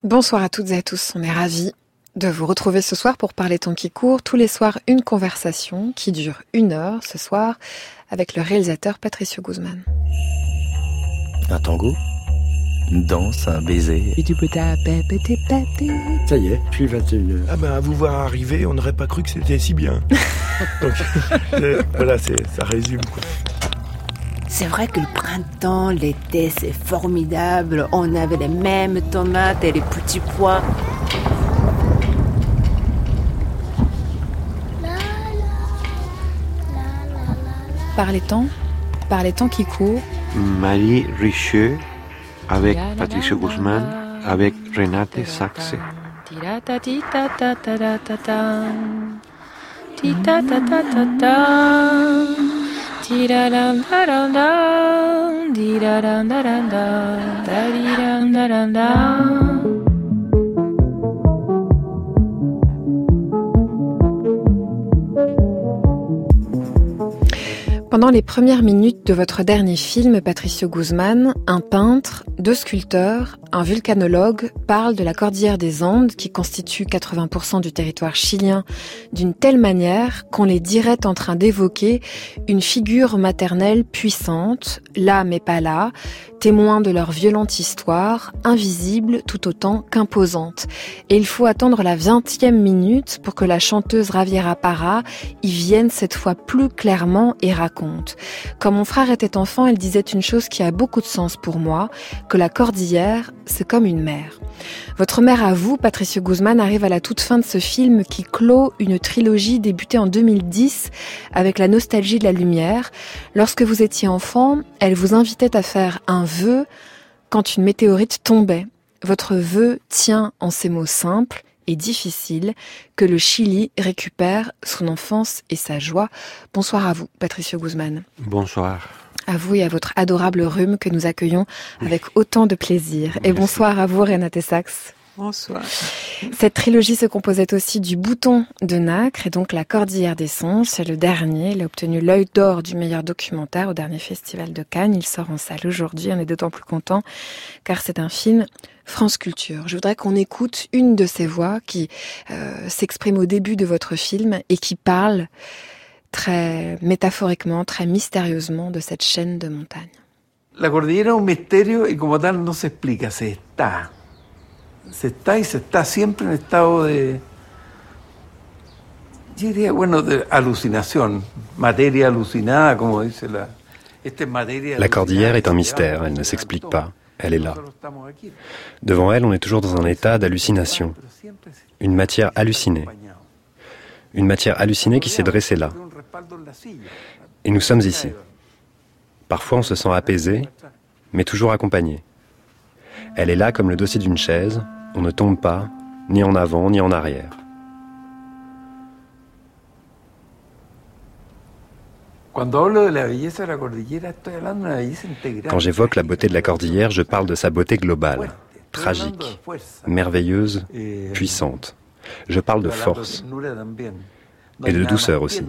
Bonsoir à toutes et à tous, on est ravis de vous retrouver ce soir pour parler temps qui court. Tous les soirs, une conversation qui dure 1 heure ce soir avec le réalisateur Patricio Guzmán. Un tango, une danse, un baiser. Ça y est, puis 21h. Ah ben, à vous voir arriver, on n'aurait pas cru que c'était si bien. Donc, voilà, ça résume, quoi. C'est vrai que le printemps, l'été, c'est formidable. On avait les mêmes tomates et les petits pois. Par les temps qui courent. Marie Richeux avec Patricio Guzmán, avec Renate Sachse. Pendant les premières minutes de votre dernier film, Patricio Guzmán, un peintre, 2 sculpteurs, un vulcanologue parlent de la cordillère des Andes qui constitue 80% du territoire chilien d'une telle manière qu'on les dirait en train d'évoquer une figure maternelle puissante, là mais pas là, témoin de leur violente histoire, invisible tout autant qu'imposante. Et il faut attendre la 20e minute pour que la chanteuse Javiera Parra y vienne cette fois plus clairement et raconte. Quand mon frère était enfant, elle disait une chose qui a beaucoup de sens pour moi, que la cordillère, c'est comme une mère. Votre mère à vous, Patricio Guzmán, arrive à la toute fin de ce film qui clôt une trilogie débutée en 2010 avec la nostalgie de la lumière. Lorsque vous étiez enfant, elle vous invitait à faire un vœu quand une météorite tombait. Votre vœu tient en ces mots simples et difficiles que le Chili récupère son enfance et sa joie. Bonsoir à vous, Patricio Guzmán. Bonsoir. À vous et à votre adorable rhume que nous accueillons avec autant de plaisir. Et bonsoir à vous, Renate Sachse. Bonsoir. Cette trilogie se composait aussi du Bouton de Nacre et donc La Cordillère des Songes. C'est le dernier. Il a obtenu l'Œil d'Or du meilleur documentaire au dernier festival de Cannes. Il sort en salle aujourd'hui. On est d'autant plus content car c'est un film France Culture. Je voudrais qu'on écoute une de ces voix qui s'exprime au début de votre film et qui parle très métaphoriquement, très mystérieusement de cette chaîne de montagnes. La cordillera es un misterio y como tal no se explica, se está y se está siempre en estado de, yo diría, bueno, de alucinación, materia alucinada, como dice la... La cordillère est un mystère, elle ne s'explique pas, elle est là. Devant elle, on est toujours dans un état d'hallucination, une matière hallucinée. Une matière hallucinée qui s'est dressée là. Et nous sommes ici. Parfois on se sent apaisé, mais toujours accompagné. Elle est là comme le dossier d'une chaise, on ne tombe pas, ni en avant, ni en arrière. Quand j'évoque la beauté de la cordillère, je parle de sa beauté globale, tragique, merveilleuse, puissante. Je parle de force. Et de douceur aussi.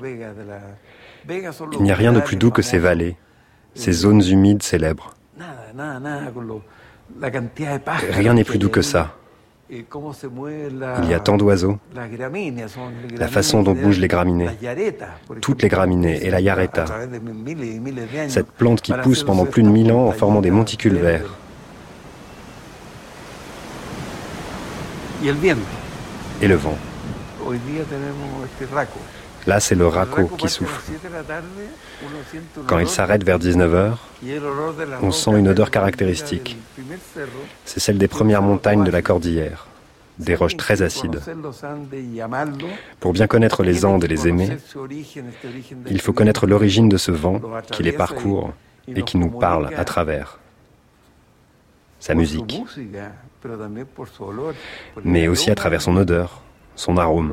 Il n'y a rien de plus doux que ces vallées, ces zones humides célèbres. Rien n'est plus doux que ça. Il y a tant d'oiseaux, la façon dont bougent les graminées, toutes les graminées et la yareta, cette plante qui pousse pendant plus de 1000 ans en formant des monticules verts. Et le vent. Là, c'est le raco qui souffle. Quand il s'arrête vers 19h, on sent une odeur caractéristique. C'est celle des premières montagnes de la cordillère, des roches très acides. Pour bien connaître les Andes et les aimer, il faut connaître l'origine de ce vent qui les parcourt et qui nous parle à travers. Sa musique, mais aussi à travers son odeur, son arôme,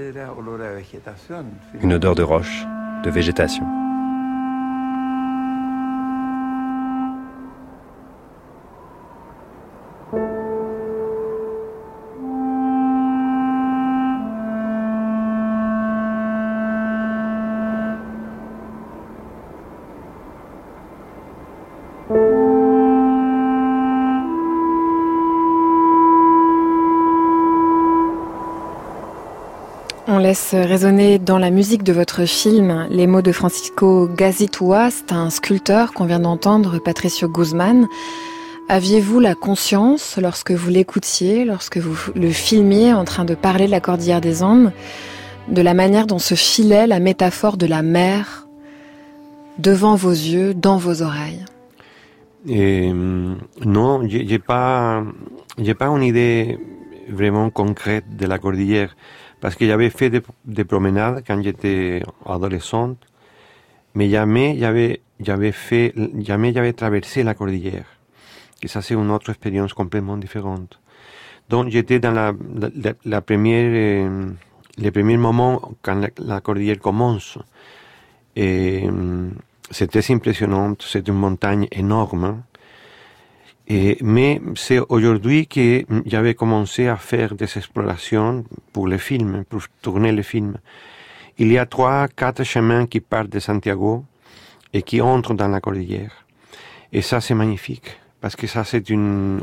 une odeur de roche, de végétation. on laisse résonner dans la musique de votre film les mots de Francisco Gazitua, c'est un sculpteur qu'on vient d'entendre, Patricio Guzmán. Aviez-vous la conscience, lorsque vous l'écoutiez, lorsque vous le filmiez en train de parler de la Cordillère des Andes, de la manière dont se filait la métaphore de la mer devant vos yeux, dans vos oreilles? Non, j'ai pas une idée vraiment concrète de la cordillère, parce que j'avais fait des promenades quand j'étais adolescente, mais jamais j'avais traversé la cordillère. Et ça, c'est une autre expérience complètement différente. Donc, j'étais dans les premiers moments quand la cordillère commence. Et c'était impressionnant, c'est une montagne énorme. Mais c'est aujourd'hui que j'avais commencé à faire des explorations pour les films, pour tourner les films. Il y a 3-4 chemins qui partent de Santiago et qui entrent dans la cordillère. Et ça, c'est magnifique, parce que ça, c'est un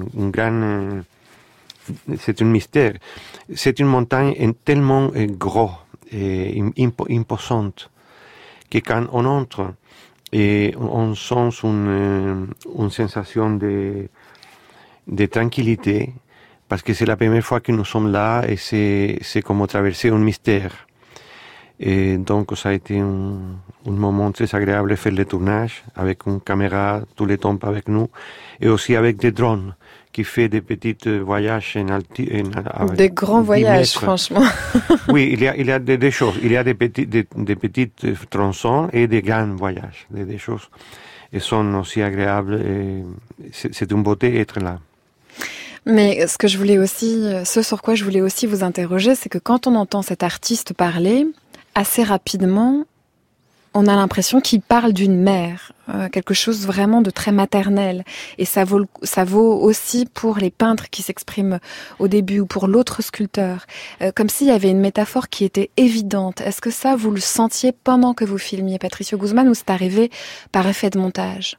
mystère. C'est une montagne tellement gros et imposante que quand on entre, et on sent une sensation de tranquillité, parce que c'est la première fois que nous sommes là et c'est comme traverser un mystère. Et donc ça a été un moment très agréable de faire le tournage avec une caméra tout le temps avec nous, et aussi avec des drones qui fait des petits voyages des grands voyages, franchement. Oui, il y a des choses. Il y a des petites tronçons et des grands voyages, des choses. Et sont aussi agréables. Et c'est une beauté d'être là. Mais ce sur quoi je voulais aussi vous interroger, c'est que quand on entend cet artiste parler, assez rapidement, on a l'impression qu'il parle d'une mère, quelque chose vraiment de très maternel. Et ça vaut aussi pour les peintres qui s'expriment au début ou pour l'autre sculpteur. Comme s'il y avait une métaphore qui était évidente. Est-ce que ça, vous le sentiez pendant que vous filmiez Patricio Guzmán, ou c'est arrivé par effet de montage?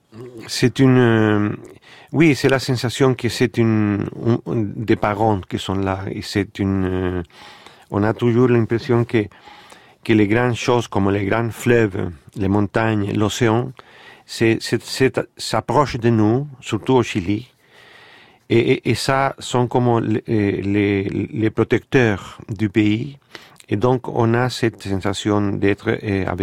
Oui, c'est la sensation que c'est des parents qui sont là. Et on a toujours l'impression que les grandes choses comme les grands fleuves, les montagnes, l'océan, s'approchent de nous, surtout au Chili. Et ça sont comme les protecteurs du pays. Et donc, on a cette sensation d'être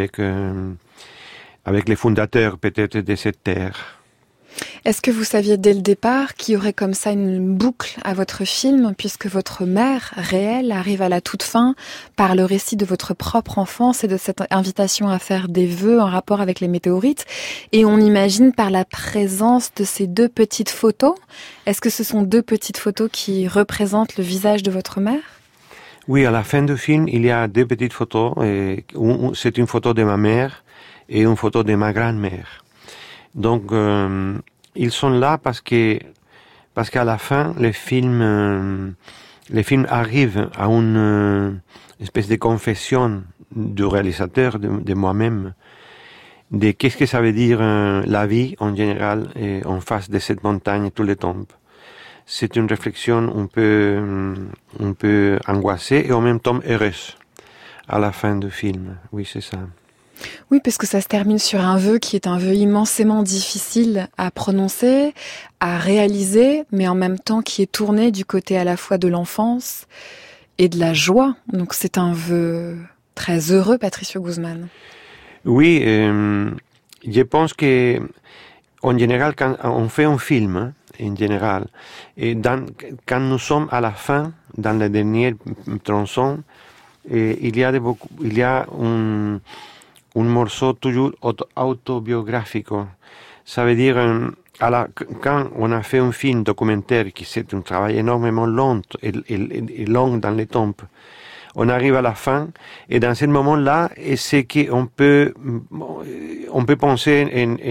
avec les fondateurs, peut-être, de cette terre. Est-ce que vous saviez dès le départ qu'il y aurait comme ça une boucle à votre film, puisque votre mère réelle arrive à la toute fin par le récit de votre propre enfance et de cette invitation à faire des vœux en rapport avec les météorites, et on imagine par la présence de ces 2 petites photos? Est-ce que ce sont 2 petites photos qui représentent le visage de votre mère? Oui, à la fin du film, il y a 2 petites photos. C'est une photo de ma mère et une photo de ma grand-mère. Donc, ils sont là parce qu'à la fin, les films arrivent à une espèce de confession du réalisateur, de moi-même, de qu'est-ce que ça veut dire la vie en général en face de cette montagne tout le temps. C'est une réflexion un peu angoissée et en même temps heureuse à la fin du film. Oui, c'est ça. Oui, parce que ça se termine sur un vœu qui est un vœu immensément difficile à prononcer, à réaliser, mais en même temps qui est tourné du côté à la fois de l'enfance et de la joie. Donc c'est un vœu très heureux, Patricio Guzmán. Oui, je pense que en général, quand on fait un film, en général, et quand nous sommes à la fin, dans le dernier tronçon, il y a un morceau toujours autobiographique. Ça veut dire, quand on a fait un film documentaire, qui c'est un travail énormément long et long dans les temps, on arrive à la fin, et dans ce moment-là, c'est qu'on peut penser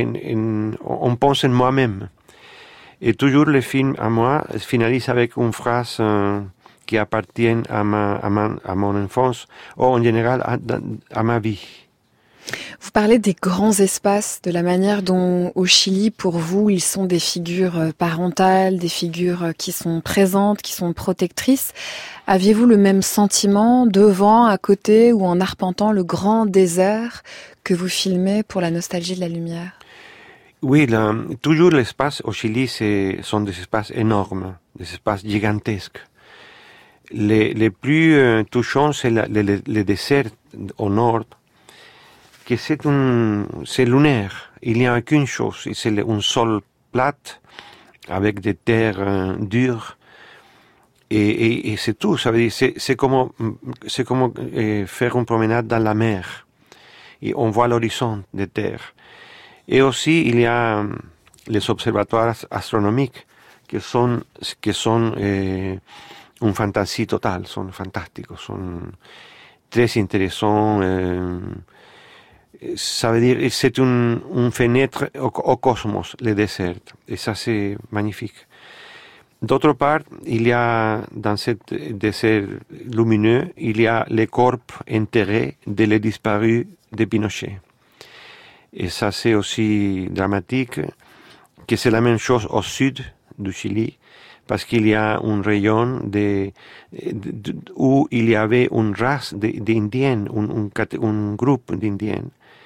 on pense en moi-même. Et toujours le film, à moi, finalise avec une phrase qui appartient à mon enfance, ou en général à ma vie. Vous parlez des grands espaces, de la manière dont au Chili, pour vous, ils sont des figures parentales, des figures qui sont présentes, qui sont protectrices. Aviez-vous le même sentiment devant, à côté ou en arpentant le grand désert que vous filmez pour La nostalgie de la lumière? Oui, toujours l'espace au Chili sont des espaces énormes, des espaces gigantesques. Les plus touchants, c'est le désert au nord, que c'est lunaire. Il n'y a qu'une chose, c'est un sol plat avec des terres dures et c'est tout. Ça veut dire c'est comme faire une promenade dans la mer et on voit l'horizon des terres. Et aussi il y a les observatoires astronomiques qui sont une fantaisie totale, sont fantastiques, sont très intéressants. Ça veut dire c'est une fenêtre au cosmos, le désert, et ça c'est magnifique. D'autre part, il y a dans ce désert lumineux, il y a les corps enterrés de les disparus de Pinochet. Et ça c'est aussi dramatique, que c'est la même chose au sud du Chili, parce qu'il y a un rayon où il y avait une race d'Indiens, un groupe d'Indiens,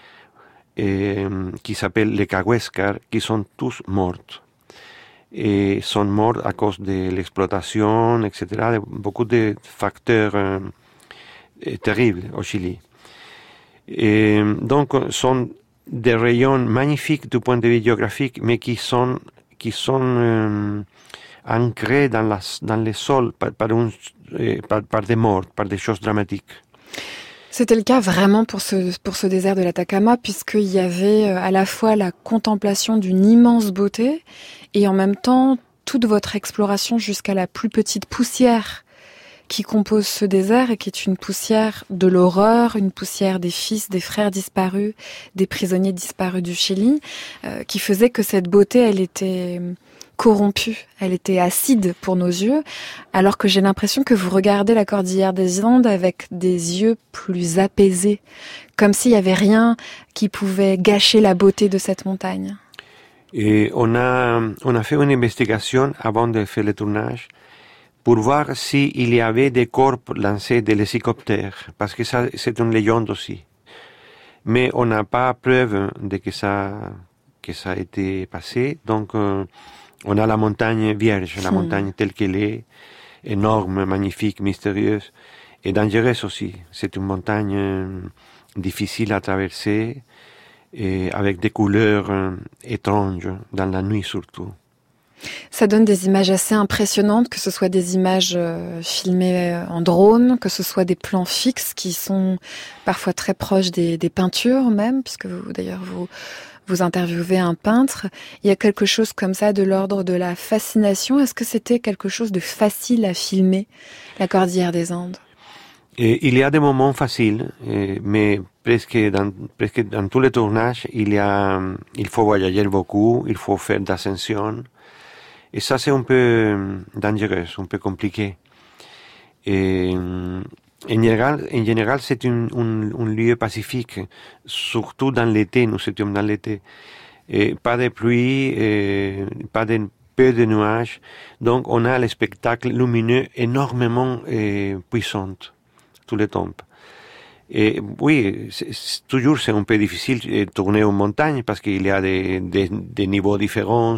qui s'appelle les Cahuéscar, qui sont tous morts. Et sont morts à cause de l'exploitation, etc., de beaucoup de facteurs terribles au Chili. Et donc, sont des rayons magnifiques du point de vue géographique, mais qui sont ancrés dans le sol par des morts, par des choses dramatiques. C'était le cas vraiment pour ce désert de l'Atacama, puisqu'il y avait à la fois la contemplation d'une immense beauté et en même temps toute votre exploration jusqu'à la plus petite poussière qui compose ce désert et qui est une poussière de l'horreur, une poussière des fils, des frères disparus, des prisonniers disparus du Chili, qui faisait que cette beauté, elle était corrompue, elle était acide pour nos yeux, alors que j'ai l'impression que vous regardez la cordillère des Andes avec des yeux plus apaisés, comme s'il n'y avait rien qui pouvait gâcher la beauté de cette montagne. Et on a fait une investigation avant de faire le tournage pour voir s'il y avait des corps lancés de l'hélicoptère, parce que ça, c'est une légende aussi. Mais on n'a pas preuve de que ça a été passé, donc on a la montagne vierge, la montagne telle qu'elle est, énorme, magnifique, mystérieuse, et dangereuse aussi. C'est une montagne difficile à traverser, et avec des couleurs étranges, dans la nuit surtout. Ça donne des images assez impressionnantes, que ce soit des images filmées en drone, que ce soit des plans fixes qui sont parfois très proches des peintures même, puisque vous interviewez un peintre. Il y a quelque chose comme ça de l'ordre de la fascination. Est-ce que c'était quelque chose de facile à filmer, la Cordillère des Andes? Il y a des moments faciles, mais presque dans tous les tournages, il faut voyager beaucoup, il faut faire d'ascension. Et ça, c'est un peu dangereux, un peu compliqué. Et en général, c'est un lieu pacifique, surtout dans l'été, nous étions dans l'été. Et pas de pluie, peu de nuages. Donc, on a le spectacle lumineux énormément puissant, tout le temps. Et oui, toujours c'est un peu difficile de tourner en montagne parce qu'il y a des niveaux différents,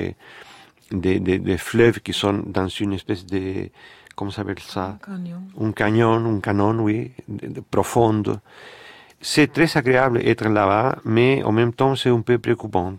des fleuves qui sont dans une espèce de, comment s'appelle ça? Un canon, oui, profonde. C'est très agréable d'être là-bas, mais en même temps c'est un peu préoccupant.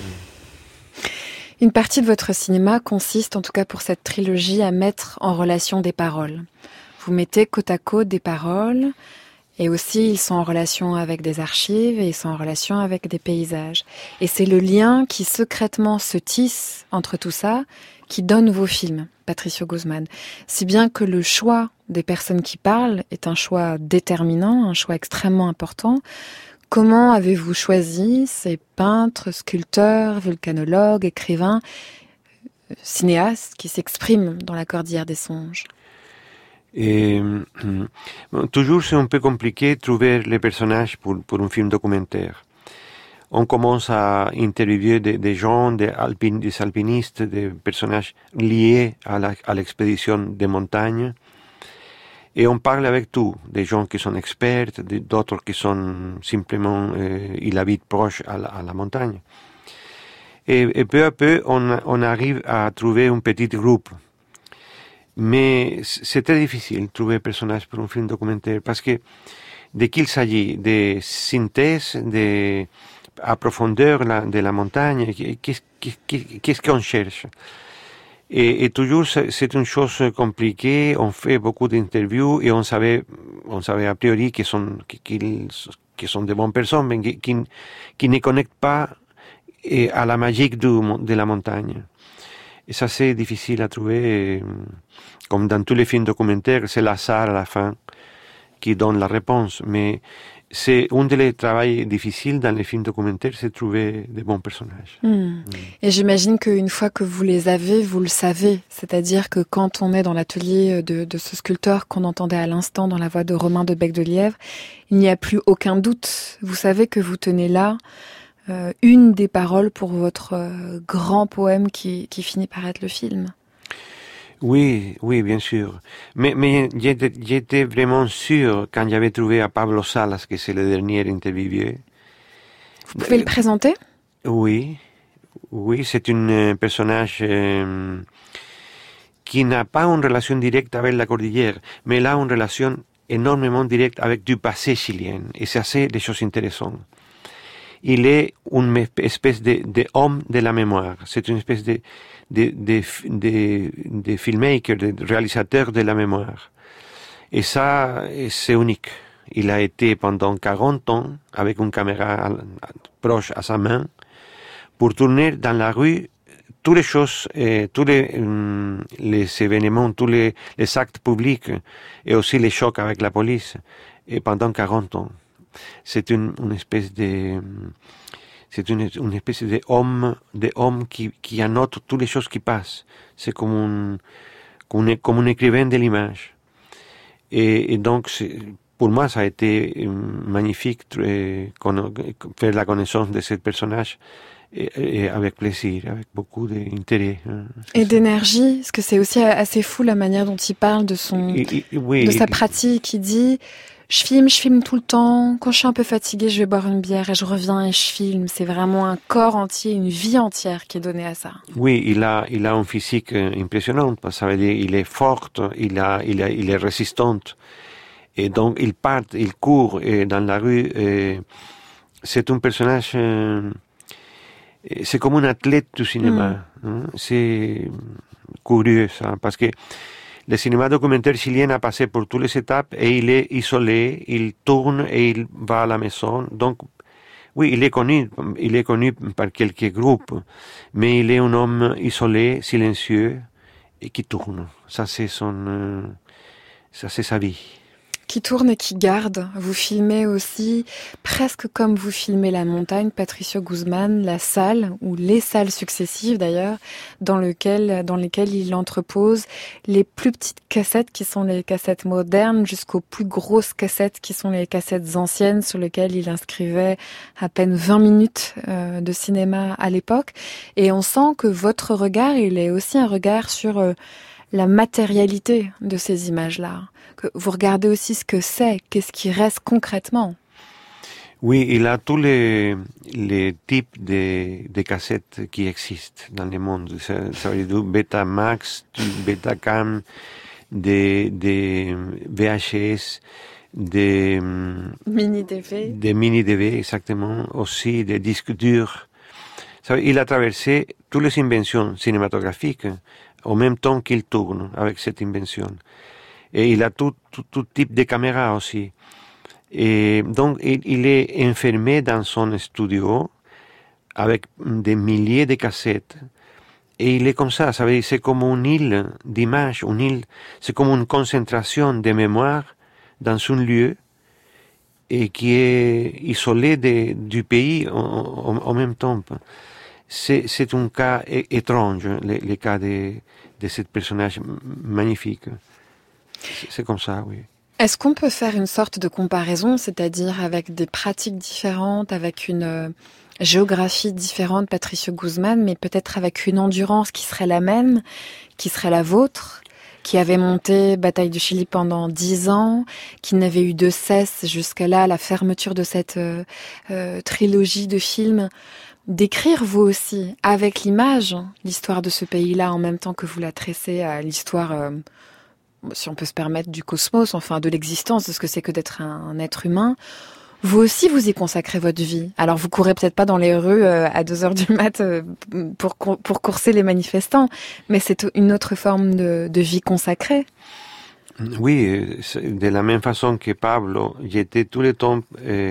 Une partie de votre cinéma consiste, en tout cas pour cette trilogie, à mettre en relation des paroles. Vous mettez côte à côte des paroles, et aussi ils sont en relation avec des archives, et ils sont en relation avec des paysages. Et c'est le lien qui secrètement se tisse entre tout ça, qui donne vos films, Patricio Guzmán. Si bien que le choix des personnes qui parlent est un choix déterminant, un choix extrêmement important. Comment avez-vous choisi ces peintres, sculpteurs, volcanologues, écrivains, cinéastes qui s'expriment dans la Cordillère des Songes? Et toujours c'est un peu compliqué de trouver les personnages pour un film documentaire. On commence à interviewer des gens, des alpinistes, des personnages liés à l'expédition des montagnes. Et on parle avec tout, des gens qui sont experts, d'autres qui sont simplement, ils habitent proche à la montagne. Et peu à peu, on arrive à trouver un petit groupe. Mais c'est très difficile de trouver un personnage pour un film documentaire parce que dès qu'il s'agit de synthèse, de profondeur de la montagne, qu'est-ce qu'on cherche? Et toujours c'est une chose compliquée. On fait beaucoup d'interviews et on savait a priori qu'ils sont de bonnes personnes, mais qui ne connectent pas à la magie de la montagne. Et ça c'est difficile à trouver. Comme dans tous les films documentaires, c'est l'hasard à la fin qui donne la réponse. Mais c'est un des travaux difficiles dans les films documentaires, c'est de trouver des bons personnages. Et j'imagine qu'une fois que vous les avez, vous le savez. C'est-à-dire que quand on est dans l'atelier de ce sculpteur qu'on entendait à l'instant dans la voix de Romain de Becdelièvre, il n'y a plus aucun doute. Vous savez que vous tenez là une des paroles pour votre grand poème qui finit par être le film. Oui, bien sûr. Mais j'étais vraiment sûr quand j'avais trouvé à Pablo Salas, que c'est le dernier interviewé. Vous pouvez le présenter? Oui, c'est un personnage qui n'a pas une relation directe avec la cordillère, mais il a une relation énormément directe avec du passé chilien. Et ça, c'est des choses intéressantes. Il est une espèce d'homme de la mémoire. C'est une espèce de filmmaker, de réalisateur de la mémoire. Et ça, c'est unique. Il a été pendant 40 ans avec une caméra proche à sa main pour tourner dans la rue toutes les choses, tous les événements, tous les actes publics et aussi les chocs avec la police. Et pendant 40 ans. C'est une espèce d'homme qui annote toutes les choses qui passent. C'est comme un écrivain de l'image. Et donc, pour moi, ça a été magnifique faire la connaissance de ce personnage et avec plaisir, avec beaucoup d'intérêt. Et d'énergie, parce que c'est aussi assez fou la manière dont il parle de sa pratique. Il dit... Je filme tout le temps. Quand je suis un peu fatiguée, je vais boire une bière et je reviens et je filme. C'est vraiment un corps entier, une vie entière qui est donnée à ça. Oui, il a un physique impressionnant. Ça veut dire il est fort, il est résistant. Et donc il part, il court dans la rue. C'est un personnage. C'est comme un athlète du cinéma. C'est curieux ça, parce que le cinéma documentaire chilien a passé pour toutes les étapes et il est isolé, il tourne et il va à la maison. Donc, oui, il est connu par quelques groupes, mais il est un homme isolé, silencieux et qui tourne. Ça, c'est sa vie. Qui tourne et qui garde. Vous filmez aussi, presque comme vous filmez la montagne, Patricio Guzmán, la salle, ou les salles successives d'ailleurs, dans lesquelles il entrepose les plus petites cassettes qui sont les cassettes modernes, jusqu'aux plus grosses cassettes qui sont les cassettes anciennes, sur lesquelles il inscrivait à peine 20 minutes de cinéma à l'époque. Et on sent que votre regard, il est aussi un regard sur la matérialité de ces images-là. Que vous regardez aussi ce que c'est, qu'est-ce qui reste concrètement. Oui, il a tous les types de cassettes qui existent dans le monde. Ça veut dire du Betamax, du Betacam, des VHS, des mini-DV. Des mini-DV, exactement. Aussi des disques durs. Il a traversé toutes les inventions cinématographiques en même temps qu'il tourne avec cette invention. Et il a tout type de caméra aussi. Et donc, il est enfermé dans son studio avec des milliers de cassettes. Et il est comme ça veut dire, c'est comme une île d'images, c'est comme une concentration de mémoire dans un lieu et qui est isolé du pays en même temps. C'est un cas étrange, le cas de ce personnage magnifique. c'est comme ça, oui. Est-ce qu'on peut faire une sorte de comparaison, c'est-à-dire avec des pratiques différentes, avec une géographie différente, Patricio Guzmán, mais peut-être avec une endurance qui serait la même, qui serait la vôtre, qui avait monté Bataille du Chili pendant 10 ans, qui n'avait eu de cesse jusqu'à là, la fermeture de cette trilogie de films, d'écrire vous aussi, avec l'image, l'histoire de ce pays-là, en même temps que vous la tracez à l'histoire, si on peut se permettre, du cosmos, enfin de l'existence, de ce que c'est que d'être un être humain. Vous aussi, vous y consacrez votre vie. Alors, vous courez peut-être pas dans les rues à 2h du mat pour courser les manifestants, mais c'est une autre forme de vie consacrée. Oui, de la même façon que Pablo, j'étais tout le temps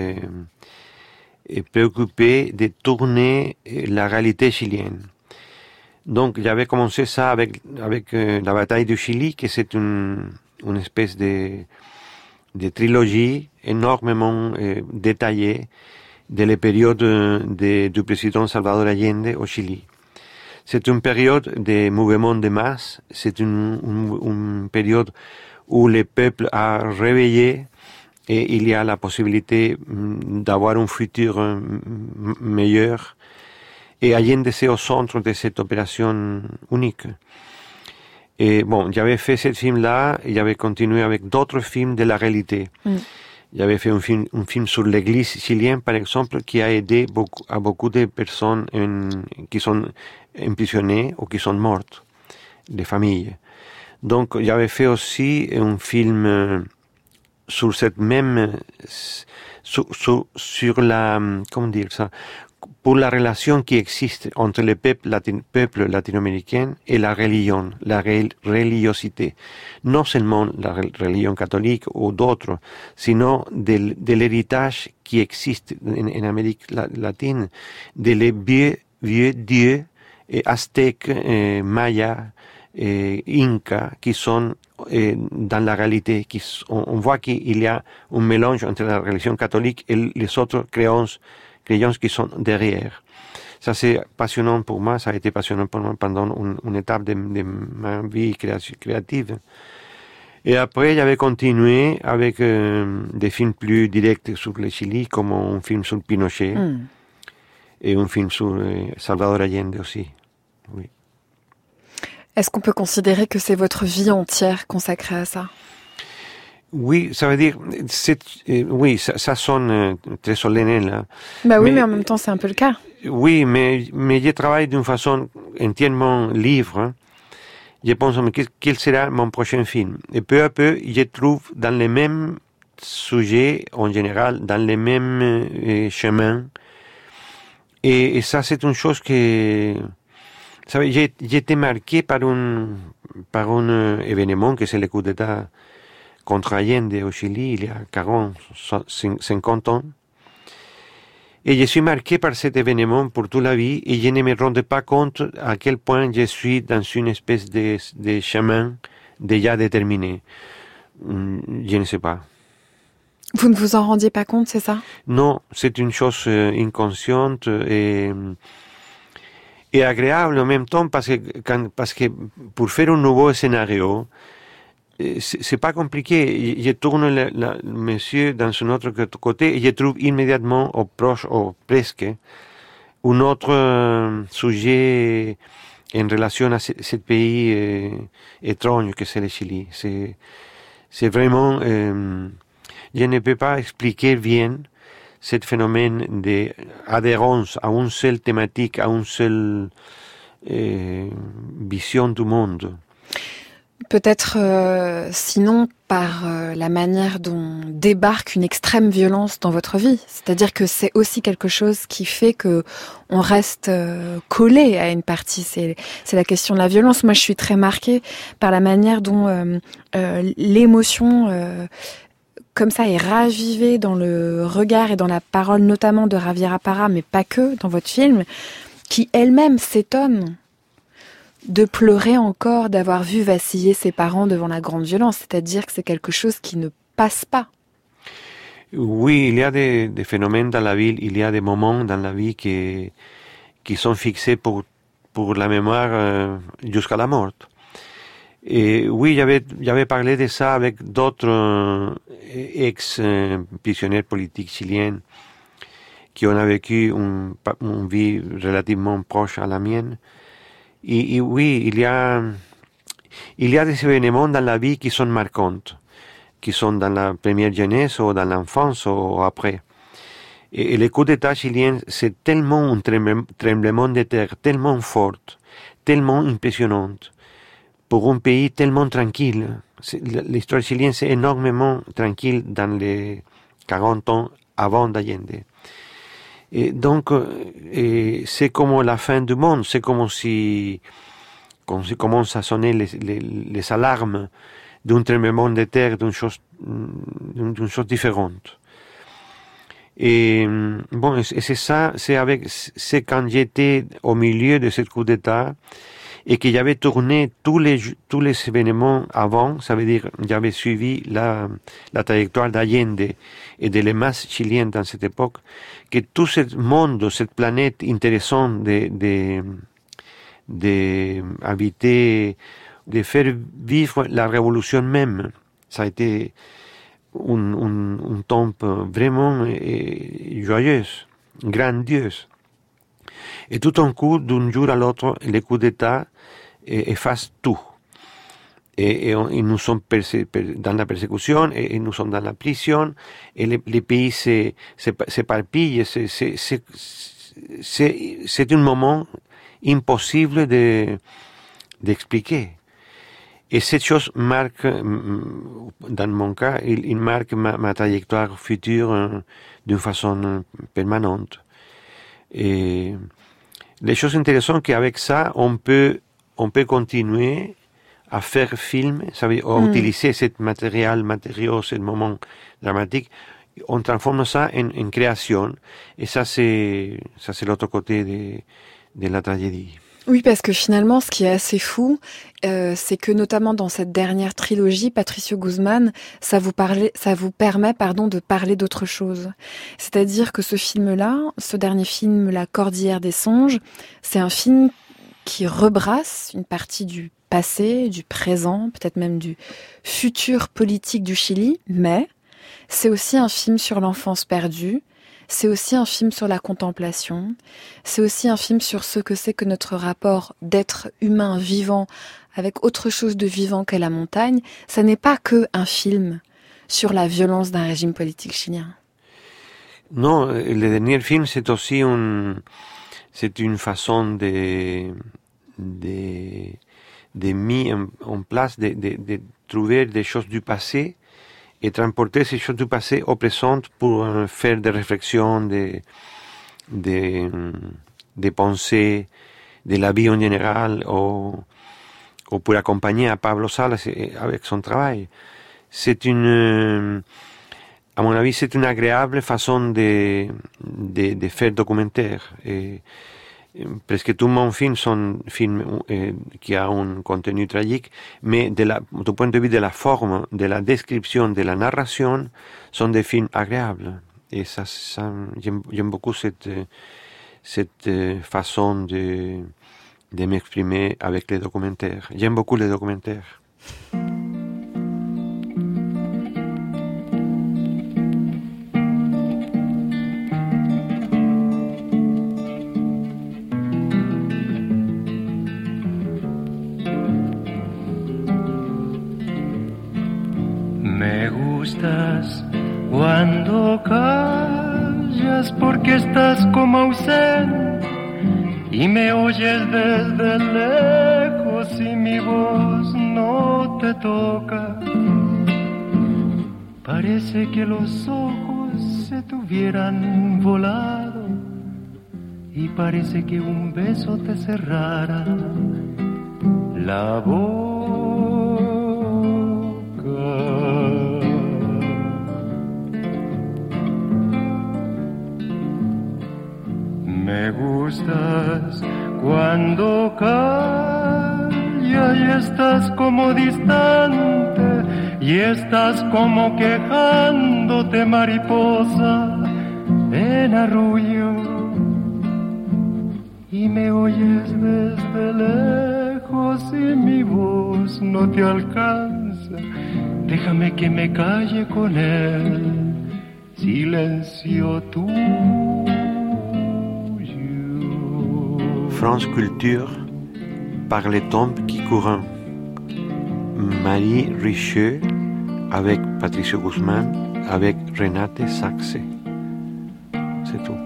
préoccupé de tourner la réalité chilienne. Donc, j'avais commencé ça avec la bataille du Chili, que c'est une espèce de trilogie énormément détaillée de la période du président Salvador Allende au Chili. C'est une période de mouvement de masse, c'est une période où le peuple a réveillé et il y a la possibilité d'avoir un futur meilleur. Et Allende c'est au centre de cette opération unique. Et bon, j'avais fait ce film-là et j'avais continué avec d'autres films de la réalité. J'avais fait un film sur l'église chilienne, par exemple, qui a aidé beaucoup de personnes qui sont emprisonnées ou qui sont mortes, des familles. Donc, j'avais fait aussi un film sur cette même, sur la, comment dire ça, pour la relation qui existe entre le peuple latino-américain et la religion, la religiosité. Non seulement la religion catholique ou d'autres, sinon de l'héritage qui existe en Amérique latine, de les vieux dieux aztèques, mayas, incas, qui sont dans la réalité. On voit qu'il y a un mélange entre la religion catholique et les autres créances qui sont derrière. Ça, c'est passionnant pour moi, ça a été passionnant pour moi pendant une étape de ma vie créative. Et après, j'avais continué avec des films plus directs sur le Chili, comme un film sur Pinochet et un film sur Salvador Allende aussi. Oui. Est-ce qu'on peut considérer que c'est votre vie entière consacrée à ça ? Oui, ça veut dire, oui, ça sonne très solennel. Hein. Bah oui, mais en même temps, c'est un peu le cas. Oui, mais je travaille d'une façon entièrement libre. Hein. Je pense, quel sera mon prochain film? Et peu à peu, je trouve dans les mêmes sujets, en général, dans les mêmes chemins. Et ça, c'est une chose que, vous savez, j'ai été marqué par un événement que c'est le coup d'État contre Allende au Chili, il y a 50 ans. Et je suis marqué par cet événement pour toute la vie et je ne me rendais pas compte à quel point je suis dans une espèce de chemin déjà déterminé. Je ne sais pas. Vous ne vous en rendiez pas compte, c'est ça? Non, c'est une chose inconsciente et agréable en même temps parce que pour faire un nouveau scénario, c'est pas compliqué. Je tourne le monsieur dans un autre côté et je trouve immédiatement, ou proche, ou presque, un autre sujet en relation à ce pays étrange que c'est le Chili. C'est vraiment, je ne peux pas expliquer bien ce phénomène d'adhérence à une seule thématique, à une seule vision du monde. Peut-être sinon par la manière dont débarque une extrême violence dans votre vie. C'est-à-dire que c'est aussi quelque chose qui fait que on reste collé à une partie. C'est la question de la violence. Moi, je suis très marquée par la manière dont l'émotion comme ça est ravivée dans le regard et dans la parole, notamment de Javiera Parra, mais pas que, dans votre film, qui elle-même s'étonne de pleurer encore, d'avoir vu vaciller ses parents devant la grande violence. C'est-à-dire que c'est quelque chose qui ne passe pas. Oui, il y a des phénomènes dans la vie, il y a des moments dans la vie qui sont fixés pour la mémoire jusqu'à la mort. Et oui, j'avais parlé de ça avec d'autres ex-prisonniers politiques chiliens qui ont vécu une vie relativement proche à la mienne. Et oui, il y a des événements dans la vie qui sont marquants, qui sont dans la première jeunesse ou dans l'enfance ou après. Et le coup d'État chilien, c'est tellement un tremblement de terre, tellement fort, tellement impressionnant, pour un pays tellement tranquille. L'histoire chilienne, c'est énormément tranquille dans les 40 ans avant d'Allende. Et donc, c'est comme la fin du monde, c'est comme si commencent à sonner les alarmes d'un tremblement de terre, d'une chose différente. Et bon, c'est ça, c'est quand j'étais au milieu de ce coup d'État et que j'avais tourné tous les événements avant, ça veut dire j'avais suivi la trajectoire d'Allende et de les masses chiliennes dans cette époque, que tout ce monde, cette planète intéressante d'habiter, de faire vivre la révolution même, ça a été un temps vraiment joyeuse, grandiose. Et tout d'un coup, d'un jour à l'autre, le coup d'État efface tout. Et nous sommes dans la persécution, et nous sommes dans la prison, et les pays s'éparpillent. C'est un moment impossible d'expliquer. Et cette chose marque, dans mon cas, il marque ma trajectoire future d'une façon permanente. Et les choses intéressantes qu'avec ça, on peut continuer à faire film, ça veut dire à utiliser ce matériaux, ce moment dramatique, on transforme ça en création. Et ça, c'est l'autre côté de la tragédie. Oui, parce que finalement, ce qui est assez fou, c'est que notamment dans cette dernière trilogie, Patricio Guzmán, ça vous permet, de parler d'autre chose. C'est-à-dire que ce film-là, ce dernier film, La Cordillère des Songes, c'est un film qui rebrasse une partie du passé, du présent, peut-être même du futur politique du Chili, mais c'est aussi un film sur l'enfance perdue. C'est aussi un film sur la contemplation, c'est aussi un film sur ce que c'est que notre rapport d'être humain vivant avec autre chose de vivant qu'est la montagne. Ça n'est pas que un film sur la violence d'un régime politique chilien. Non, le dernier film, c'est aussi une façon de mettre en place, de trouver des choses du passé et transporter ces choses du passé au présent pour faire des réflexions, des pensées, de la vie en général, ou pour accompagner à Pablo Salas avec son travail. À mon avis, c'est une agréable façon de faire documentaire. Et presque tous mes films sont films qui ont un contenu tragique, mais du point de vue de la forme, de la description, de la narration, sont des films agréables. Et ça j'aime beaucoup cette façon de m'exprimer avec les documentaires. J'aime beaucoup les documentaires. Cuando callas porque estás como ausente y me oyes desde lejos y mi voz no te toca. Parece que los ojos se te hubieran volado y parece que un beso te cerrara la boca. Me gustas cuando callas y estás como distante y estás como quejándote mariposa en arrullo y me oyes desde lejos si mi voz no te alcanza, déjame que me calle con él, silencio tuyo. France Culture par les tombes qui courent. Marie Richeux avec Patricio Guzmán, avec Renate Sachse. C'est tout.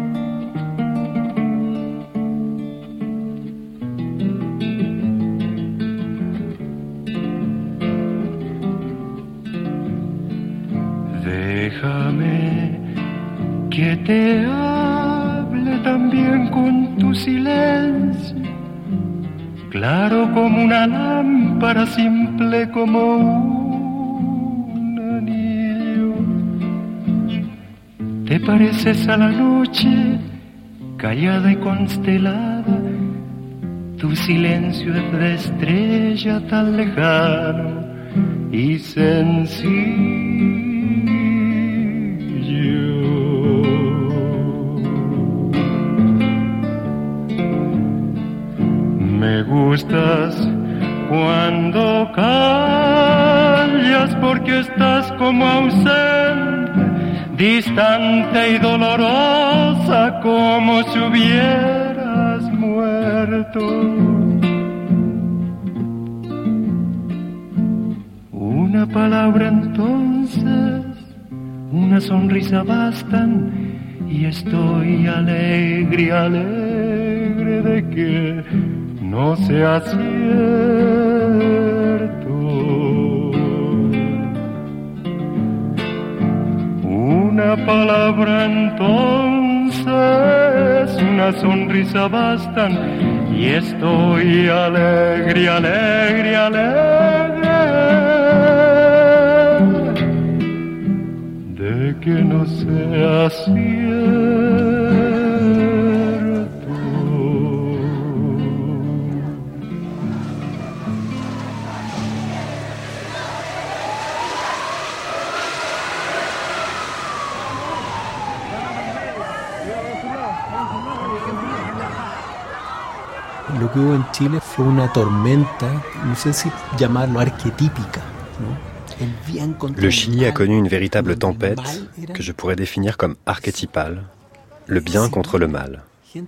Déjame que te hable también con tu silencio, claro como una lámpara, simple como un anillo. Te pareces a la noche, callada y constelada, tu silencio es de estrella tan lejano y sencillo. Me gustas cuando callas porque estás como ausente, distante y dolorosa como si hubieras muerto. Una palabra entonces, una sonrisa bastan y estoy alegre, alegre de que no sea cierto. Una palabra entonces, una sonrisa bastan y estoy alegre, alegre, alegre de que no sea cierto. Lo que hubo en Chile fue una tormenta, no sé si llamarlo arquetípica, ¿no? Le Chili a connu une véritable tempête que je pourrais définir comme archétypale, le bien contre le mal.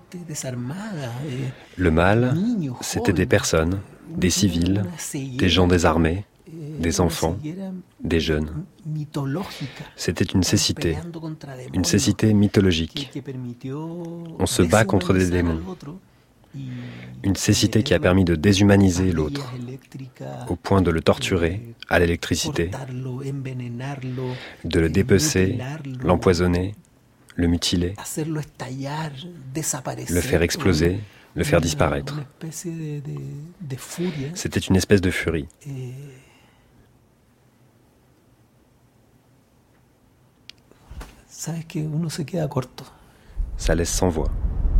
Le mal, c'était des personnes, des civils, des gens désarmés, des enfants, des jeunes. C'était une cécité mythologique. On se bat contre des démons. Une cécité qui a permis de déshumaniser l'autre, au point de le torturer à l'électricité, de le dépecer, l'empoisonner, le mutiler, le faire exploser, le faire disparaître. C'était une espèce de furie. Ça laisse sans voix.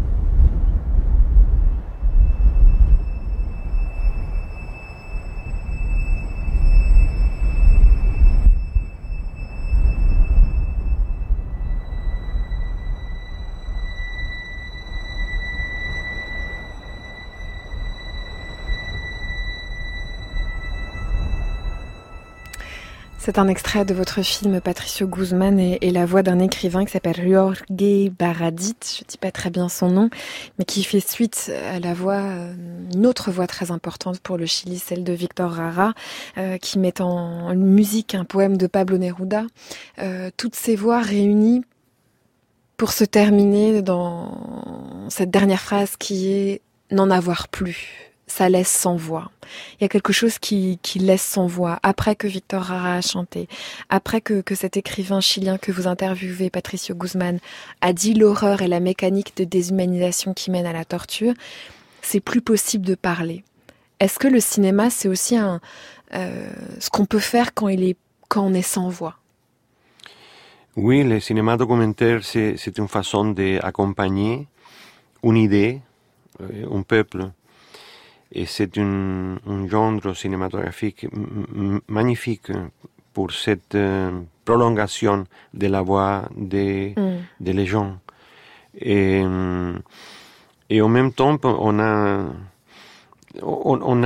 C'est un extrait de votre film Patricio Guzmán et la voix d'un écrivain qui s'appelle Jorge Baradit, je ne dis pas très bien son nom, mais qui fait suite à la voix, une autre voix très importante pour le Chili, celle de Victor Jara, qui met en musique un poème de Pablo Neruda. Toutes ces voix réunies pour se terminer dans cette dernière phrase qui est « n'en avoir plus ». Ça laisse sans voix. Il y a quelque chose qui laisse sans voix. Après que Victor Jara a chanté, après que cet écrivain chilien que vous interviewez, Patricio Guzmán, a dit l'horreur et la mécanique de déshumanisation qui mène à la torture, c'est plus possible de parler. Est-ce que le cinéma, c'est aussi ce qu'on peut faire quand on est sans voix? Oui, le cinéma documentaire, c'est une façon d'accompagner une idée, un peuple. Et c'est un genre cinématographique magnifique pour cette prolongation de la voix des gens. Et en même temps, on a on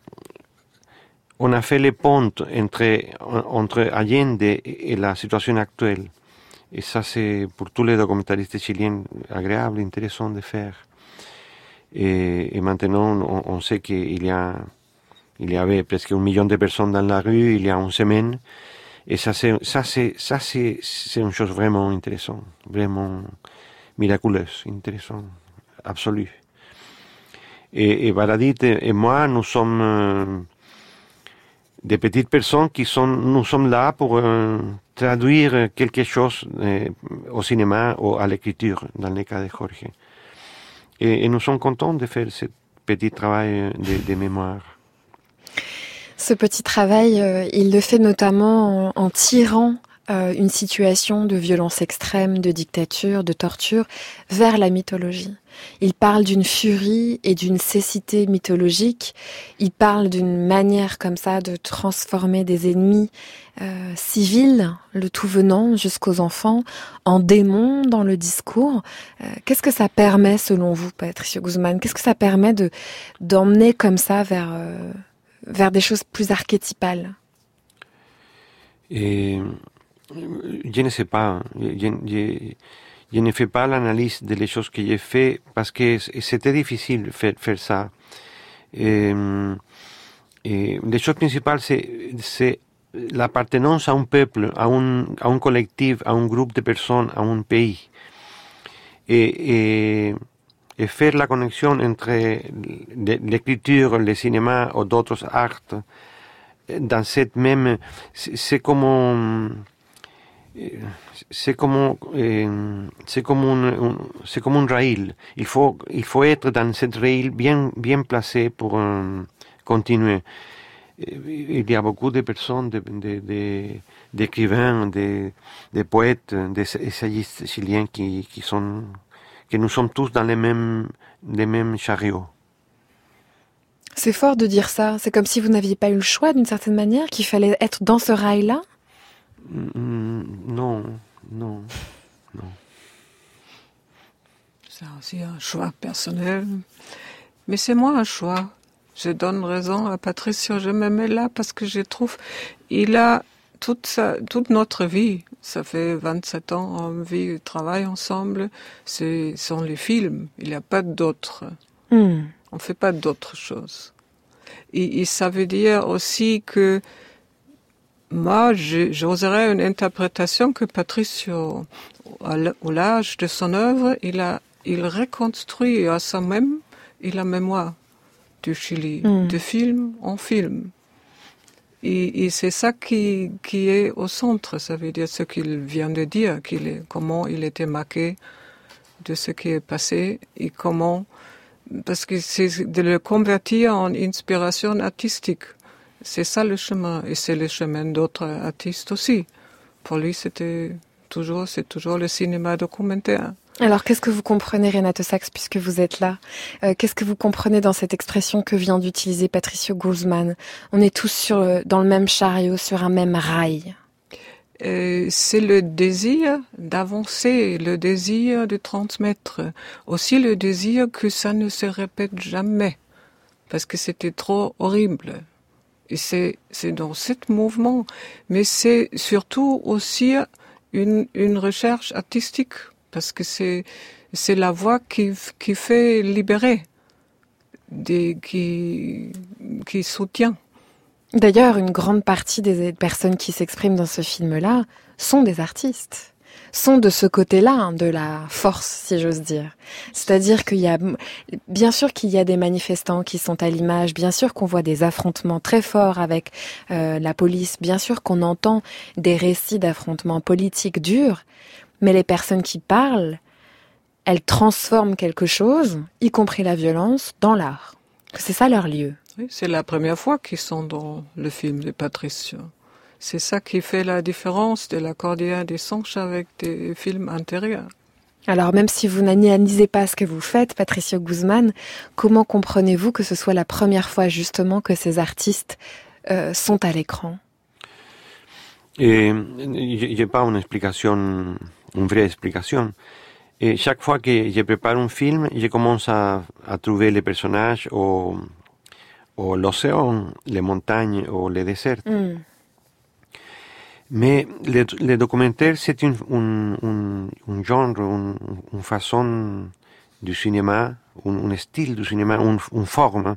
a fait les ponts entre Allende et la situation actuelle. Et ça, c'est pour tous les documentaristes chiliens agréable, intéressant de faire. Et maintenant, on sait qu'il y avait presque 1 million de personnes dans la rue il y a une semaine. Et ça, c'est une chose vraiment intéressante, vraiment miraculeuse, intéressante, absolue. Et Baradit et moi, nous sommes des petites personnes nous sommes là pour traduire quelque chose au cinéma ou à l'écriture, dans le cas de Jorge. Et nous sommes contents de faire ce petit travail de mémoire. Ce petit travail, il le fait notamment en tirant une situation de violence extrême, de dictature, de torture, vers la mythologie. Il parle d'une furie et d'une cécité mythologique. Il parle d'une manière comme ça de transformer des ennemis civils, le tout venant jusqu'aux enfants, en démons dans le discours. Qu'est-ce que ça permet selon vous, Patricio Guzmán? Qu'est-ce que ça permet d'emmener comme ça vers des choses plus archétypales? Je ne sais pas. Je ne fais pas l'analyse des choses que j'ai fait parce que c'était difficile de faire ça. Les choses principales, c'est l'appartenance à un peuple, à un collectif, à un groupe de personnes, à un pays. Et faire la connexion entre l'écriture, le cinéma ou d'autres arts dans cette même... C'est comme un rail. Il faut être dans cette rail bien placé pour continuer. Il y a beaucoup de personnes, d'écrivains, de poètes, d'essayistes chiliens que nous sommes tous dans les mêmes chariots. C'est fort de dire ça. C'est comme si vous n'aviez pas eu le choix d'une certaine manière, qu'il fallait être dans ce rail-là. Non. C'est aussi un choix personnel. Mais c'est moi un choix. Je donne raison à Patricio. Je me mets là parce que je trouve il a toute notre vie. Ça fait 27 ans, on vit et travaille ensemble. Ce sont les films. Il n'y a pas d'autres. On ne fait pas d'autres choses. Et ça veut dire aussi que moi, j'oserais une interprétation que Patricio, au l'âge de son œuvre, il reconstruit à soi-même la mémoire du Chili, de film en film. Et c'est ça qui est au centre, ça veut dire ce qu'il vient de dire, comment il était marqué de ce qui est passé et comment, parce que c'est de le convertir en inspiration artistique. C'est ça le chemin, et c'est le chemin d'autres artistes aussi. Pour lui, c'est toujours le cinéma documentaire. Alors, qu'est-ce que vous comprenez, Renate Sachs, puisque vous êtes là? Qu'est-ce que vous comprenez dans cette expression que vient d'utiliser Patricio Guzmán? On est tous dans le même chariot, sur un même rail. C'est le désir d'avancer, le désir de transmettre. Aussi le désir que ça ne se répète jamais, parce que c'était trop horrible. Et c'est dans ce mouvement. Mais c'est surtout aussi une recherche artistique. Parce que c'est la voix qui fait libérer, qui soutient. D'ailleurs, une grande partie des personnes qui s'expriment dans ce film-là sont des artistes, sont de ce côté-là, de la force, si j'ose dire. C'est-à-dire bien sûr qu'il y a des manifestants qui sont à l'image, bien sûr qu'on voit des affrontements très forts avec la police, bien sûr qu'on entend des récits d'affrontements politiques durs, mais les personnes qui parlent, elles transforment quelque chose, y compris la violence, dans l'art. C'est ça leur lieu. Oui, c'est la première fois qu'ils sont dans le film de Patricio. C'est ça qui fait la différence de la Cordillère des Sanches avec des films antérieurs. Alors même si vous n'analysez pas ce que vous faites, Patricio Guzmán, comment comprenez-vous que ce soit la première fois justement que ces artistes sont à l'écran? Je n'ai pas une vraie explication. Et chaque fois que je prépare un film, je commence à trouver les personnages ou ou l'océan, les montagnes ou les déserts. Mais le documentaire, c'est un genre, une façon du cinéma, un style du cinéma, une forme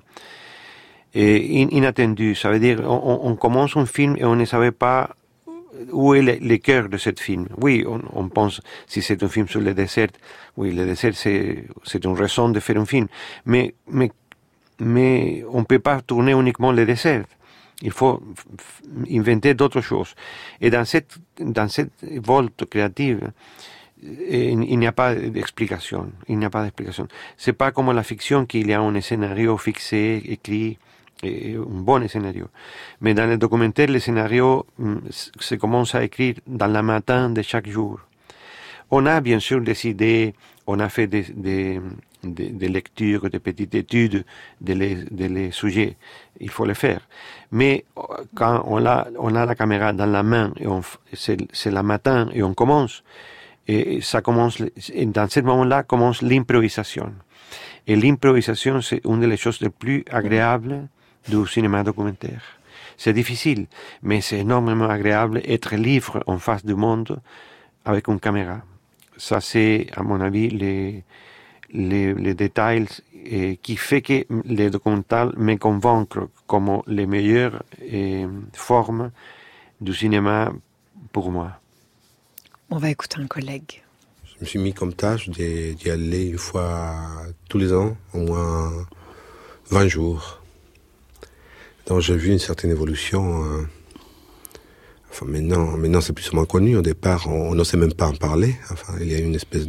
inattendue. Ça veut dire, on commence un film et on ne savait pas où est le cœur de ce film. Oui, on pense, si c'est un film sur le désert, oui, le désert, c'est une raison de faire un film. Mais on ne peut pas tourner uniquement le désert. Il faut inventer d'autres choses. Et dans cette volte créative, il n'y a pas d'explication. Il n'y a pas d'explication. C'est pas comme la fiction qu'il y a un scénario fixé, écrit, et un bon scénario. Mais dans le documentaire, le scénario se commence à écrire dans le matin de chaque jour. On a bien sûr des idées, on a fait des lectures, des petites études des sujets. Il faut le faire. Mais quand on a la caméra dans la main, et c'est le matin et on commence, et ça commence, et dans ce moment-là commence l'improvisation. Et l'improvisation, c'est une des choses les plus agréables du cinéma documentaire. C'est difficile, mais c'est énormément agréable être libre en face du monde avec une caméra. Ça, c'est, à mon avis, les détails qui fait que les documentaires me convainquent comme les meilleures formes du cinéma pour moi. On va écouter un collègue. Je me suis mis comme tâche d'y aller une fois tous les ans, au moins 20 jours. Donc j'ai vu une certaine évolution. Enfin maintenant c'est plus ou moins connu. Au départ, on n'osait même pas en parler. Enfin, il y a eu une espèce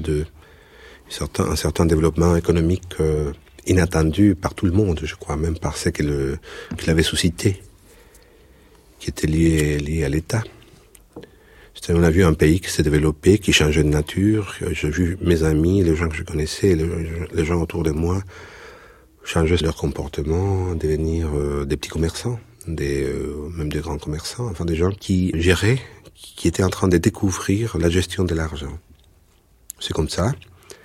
un certain développement économique inattendu par tout le monde, je crois, même par ce qu'il avait suscité, qui était lié à l'État. On a vu un pays qui s'est développé, qui changeait de nature. J'ai vu mes amis, les gens que je connaissais, les gens autour de moi, changer leur comportement, devenir des petits commerçants, même des grands commerçants, enfin des gens qui géraient, qui étaient en train de découvrir la gestion de l'argent. C'est comme ça.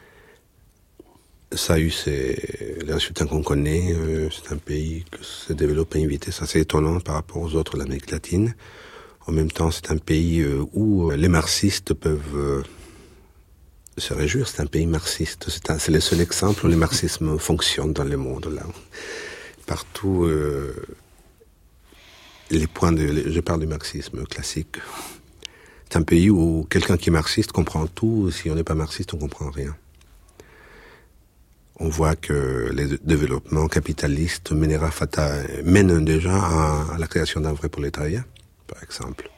Ça a eu les résultats qu'on connaît. C'est un pays qui se développe à une vitesse assez étonnante par rapport aux autres de l'Amérique latine. En même temps, c'est un pays où les marxistes peuvent se réjouir. C'est un pays marxiste. C'est le seul exemple où le marxisme fonctionne dans le monde. Là. Partout, je parle du marxisme classique. C'est un pays où quelqu'un qui est marxiste comprend tout. Si on n'est pas marxiste, on comprend rien. On voit que les développements capitalistes mènent déjà à la création d'un vrai prolétariat, par exemple.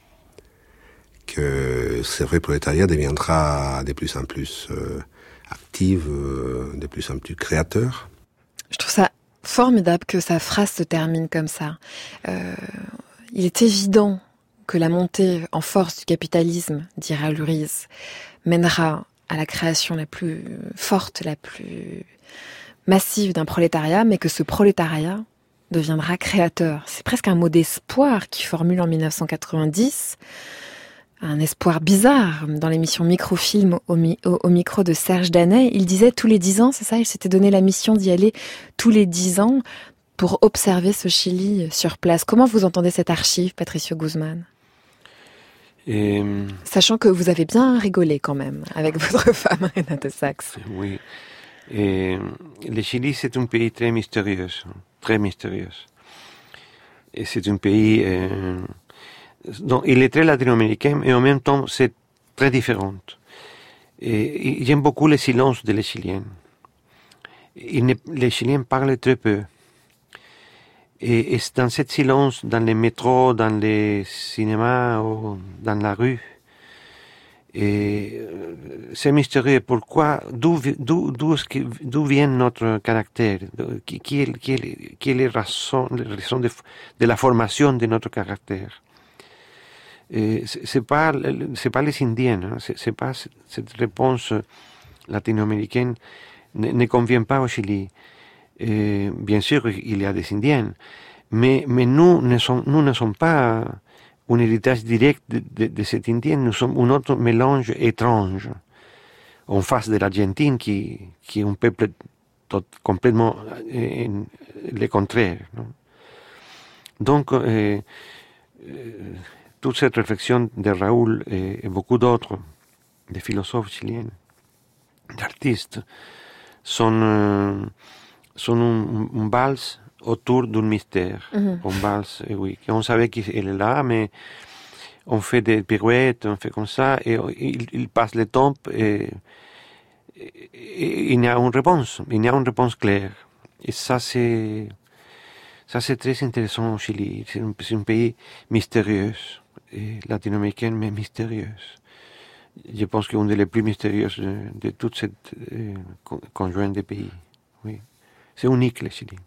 Que ce vrai prolétariat deviendra de plus en plus actif, de plus en plus créateur. Je trouve ça formidable que sa phrase se termine comme ça. Il est évident que la montée en force du capitalisme, dit Raoul Ruiz, mènera à la création la plus forte, la plus massive d'un prolétariat, mais que ce prolétariat deviendra créateur. C'est presque un mot d'espoir qu'il formule en 1990, un espoir bizarre. Dans l'émission Microfilm au micro de Serge Danet, il disait tous les 10 ans, c'est ça, il s'était donné la mission d'y aller tous les 10 ans pour observer ce Chili sur place. Comment vous entendez cette archive, Patricio Guzmán ? Sachant que vous avez bien rigolé quand même avec votre femme Renate Sachs. Oui. Le Chili, c'est un pays très mystérieux, très mystérieux. Et c'est un pays donc il est très latino-américain et en même temps c'est très différent. Et j'aime beaucoup le silence des Chiliens. Les Chiliens parlent très peu. Et dans ce silence, dans les métros, dans les cinémas, ou dans la rue, c'est mystérieux. Pourquoi, d'où vient notre caractère? Qui est la raison de la formation de notre caractère? C'est pas les Indiens, hein? C'est pas cette réponse latino-américaine ne convient pas au Chili. Bien sûr, il y a des Indiens, mais nous ne sommes pas un héritage direct de cet Indien, nous sommes un autre mélange étrange, en face de l'Argentine, qui est un peuple complètement le contraire. Non? Donc, toute cette réflexion de Raoul et beaucoup d'autres, des philosophes chiliens, d'artistes, sont une valse autour d'un mystère. Une valse, oui. On savait qu'elle est là, mais on fait des pirouettes, on fait comme ça, et il passe le temps, et il y a une réponse. Il y a une réponse claire. Et ça, c'est très intéressant au Chili. C'est un pays mystérieux, latino-américain, mais mystérieux. Je pense qu'une des plus mystérieuses de toute cette conjointe de pays. Oui. C'est unique, le Chili.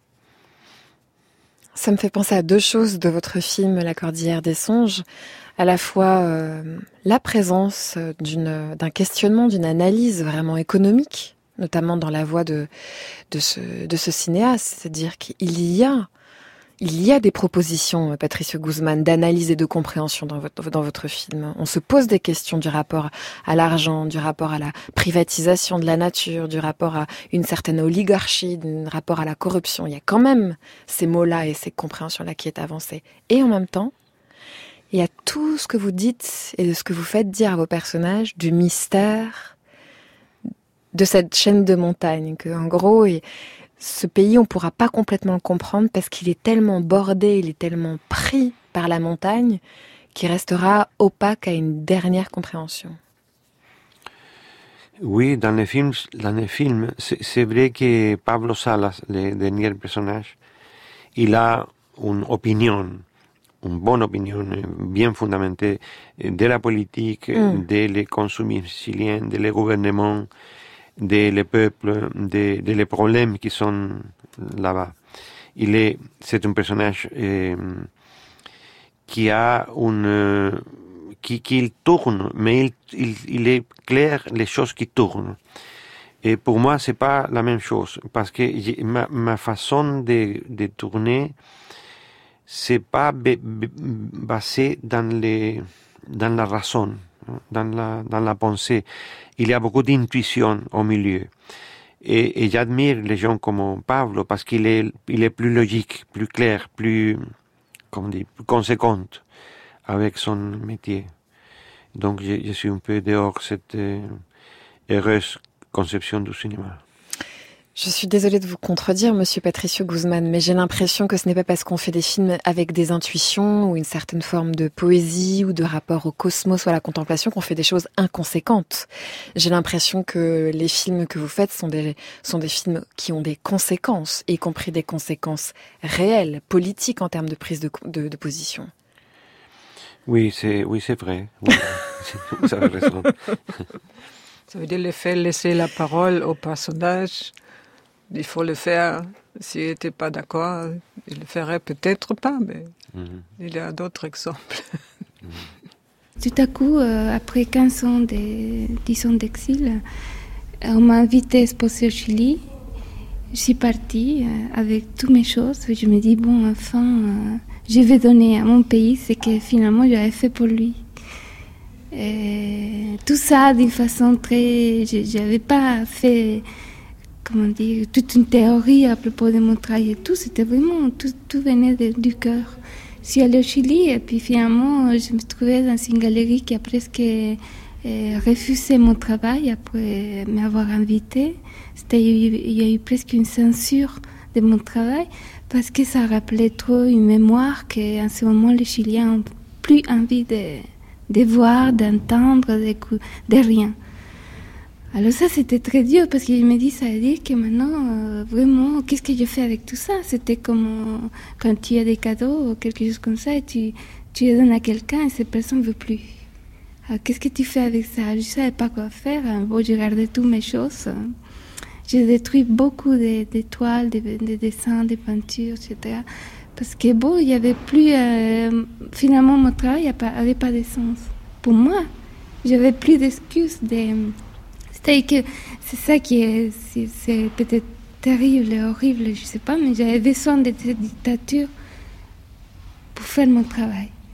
Ça me fait penser à deux choses de votre film La Cordillère des Songes. À la fois la présence d'un questionnement, d'une analyse vraiment économique, notamment dans la voix de ce cinéaste, c'est-à-dire qu'il y a des propositions, Patricio Guzmán, d'analyse et de compréhension dans votre film. On se pose des questions du rapport à l'argent, du rapport à la privatisation de la nature, du rapport à une certaine oligarchie, du rapport à la corruption. Il y a quand même ces mots-là et ces compréhensions-là qui est avancées. Et en même temps, il y a tout ce que vous dites et de ce que vous faites dire à vos personnages du mystère de cette chaîne de montagnes, que en gros, ce pays, on ne pourra pas complètement le comprendre parce qu'il est tellement bordé, il est tellement pris par la montagne qu'il restera opaque à une dernière compréhension. Oui, dans les films, c'est vrai que Pablo Salas, le dernier personnage, il a une bonne opinion bien fundamentée de la politique, des consumisme chilien, des gouvernements, des peuples, des les problèmes qui sont là-bas. C'est un personnage qui a qui tourne, mais il est clair les choses qui tournent. Et pour moi, c'est pas la même chose, parce que ma façon de tourner, c'est pas basé dans la raison, dans la pensée. Il y a beaucoup d'intuition au milieu. Et j'admire les gens comme Pablo parce qu'il est plus logique, plus clair, plus conséquent avec son métier. Donc je suis un peu dehors cette heureuse conception du cinéma. Je suis désolée de vous contredire, Monsieur Patricio Guzmán, mais j'ai l'impression que ce n'est pas parce qu'on fait des films avec des intuitions ou une certaine forme de poésie ou de rapport au cosmos ou à la contemplation qu'on fait des choses inconséquentes. J'ai l'impression que les films que vous faites sont des films qui ont des conséquences, y compris des conséquences réelles, politiques en termes de prise de position. Oui, c'est vrai. Oui. Vous avez raison. Ça veut dire le fait de laisser la parole au personnage. Il faut le faire. S'il n'était pas d'accord, il le ferait peut-être pas, mais il y a d'autres exemples. Tout à coup, après 15 ans d'exil, on m'a invité à exposer au Chili. Je suis partie avec toutes mes choses. Je me dis, bon, enfin, je vais donner à mon pays ce que finalement j'avais fait pour lui. Et tout ça d'une façon très... Je n'avais pas fait... comment dire, toute une théorie à propos de mon travail et tout, c'était vraiment, tout venait du cœur. Je suis allée au Chili et puis finalement, je me trouvais dans une galerie qui a presque refusé mon travail après m'avoir invitée. Il y a eu presque une censure de mon travail parce que ça rappelait trop une mémoire qu'en ce moment, les Chiliens n'ont plus envie de voir, d'entendre, de rien. Alors ça, c'était très dur parce qu'il me dit, ça veut dire que maintenant, vraiment, qu'est-ce que je fais avec tout ça? C'était comme quand tu as des cadeaux ou quelque chose comme ça et tu les donnes à quelqu'un et cette personne ne veut plus. Alors, qu'est-ce que tu fais avec ça? Je ne savais pas quoi faire. Bon, j'ai gardé toutes mes choses. J'ai détruit beaucoup de toiles, de dessins, de peintures, etc. Parce que bon, il n'y avait plus... finalement, mon travail n'avait pas de sens. Pour moi, j'avais plus d'excuses C'est-à-dire que c'est ça qui est, c'est peut-être terrible et horrible, je ne sais pas, mais j'avais besoin de cette dictature pour faire mon travail.